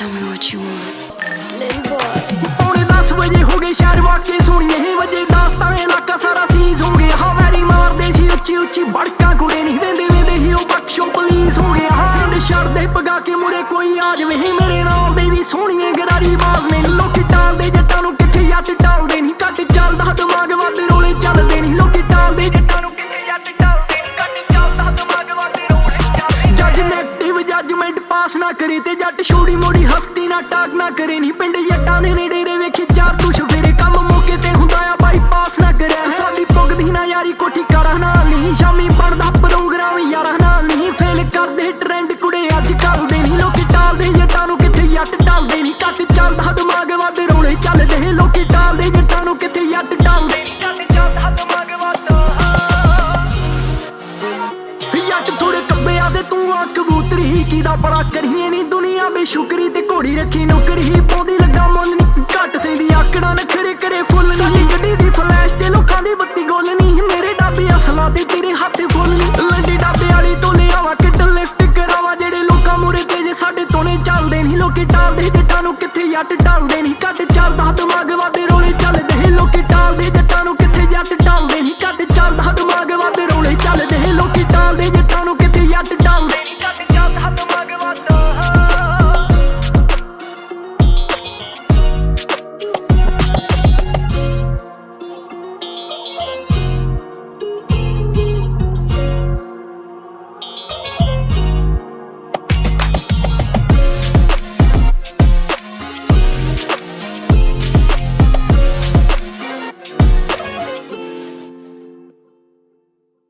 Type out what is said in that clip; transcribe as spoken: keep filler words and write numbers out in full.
Tell me what you want, little boy. पौने दस बजे हो गए शहर वाके सुनिए वजे दस तावे इलाका सारा सीज हो गया हाँ वैरी मार दे सी उच्ची उच्ची बड़का कुड़े नहीं वेंदे वेंदे ही ओ बख्शो पुलिस हो गया हाँ पिंड छड़ दे पगा के मुरे कोई आ जावे ही मेरे नाल दे भी सोहणिए गरारी बाज ने लोकी टाल दे जट्टां नूं किथे जट टाल दे नहीं घट चलदा दिमाग वध रोले चलदे नहीं लोकी टाल दे जट्टां नूं किथे जट टाल दे नहीं घट चलदा दिमाग वध रोले चलदे जज नेगेटिव जजमेंट पास ना करे ते जट छोड़ी मोड़ी हस्ती ना टाक ना करे नहीं पिंड जट्टां दे ने डेरे वेखी चार तू सवेरे कम मौके ते हुंदा आ बाईपास ना करे साडी पुगदी ना यारी कोठी करा नाल नहीं शामी पड़दा प्रोग्राम यारा नाल नहीं फेल करदे ट्रेंड कुड़े अज कल दे नहीं लोकी टाल दे जट्टां नूं किथे जट टाल दे नहीं घट चलदा दिमाग वध रोले चलदे लोकी टाल दे जट्टां नूं किथे जट टाल दे नहीं घट चलदा दिमाग वध जट थोड़े कब्बे आदे तू आ कबूतरी कीदा बड़ा करिए नी दुनिया बेशुकरी ते घोड़ी रखी नौकरी पौंदी लगा मुल नी घट सेंदी आकड़ा नखरे करे फुल साडी गड्डी दी फ्लैश ते लोकां दी बत्ती गोल नी मेरे डाबे असला ते तेरे हत्थ फुल नी लंडी डाबे वाली तो ले आवा किड लिफ्ट करावा जेड़े लोकां मुरे ते जे साडे तोने चलदे नी लोकी टालदे जट्टां नूं किथे जट टालदे नी